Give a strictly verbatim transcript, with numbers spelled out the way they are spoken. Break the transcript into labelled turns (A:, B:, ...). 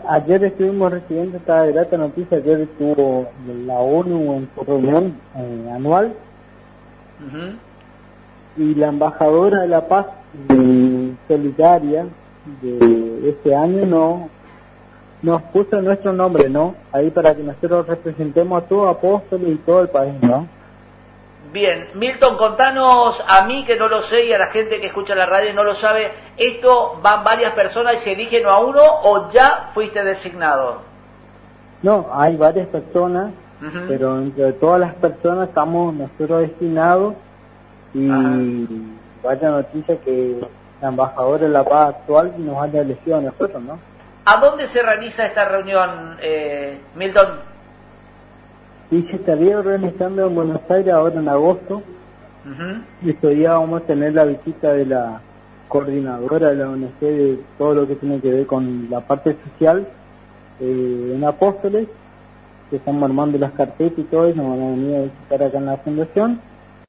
A: ayer estuvimos recibiendo esta grata noticia. Ayer estuvo la ONU en su reunión eh, anual.
B: Uh-huh.
A: Y la embajadora de la paz eh, solidaria de este año no nos puso nuestro nombre, ¿no? Ahí para que nosotros representemos a todo Apóstoles y todo el país, ¿no?
B: Bien, Milton, contanos a mí que no lo sé y a la gente que escucha la radio y no lo sabe, ¿esto van varias personas y se eligen a uno o ya fuiste designado?
A: No, hay varias personas, uh-huh. pero entre todas las personas estamos nosotros designados y uh-huh. vaya noticia que la embajadora de la paz actual nos haya elegido a nosotros, ¿no?
B: ¿A dónde se realiza esta reunión, eh, Milton?
A: Y se estaría organizando en Buenos Aires ahora en agosto.
B: Uh-huh.
A: Y este día vamos a tener la visita de la coordinadora de la O N G de todo lo que tiene que ver con la parte social eh, en Apóstoles, que estamos armando las carpetas y todo, y nos van a venir a visitar acá en la fundación.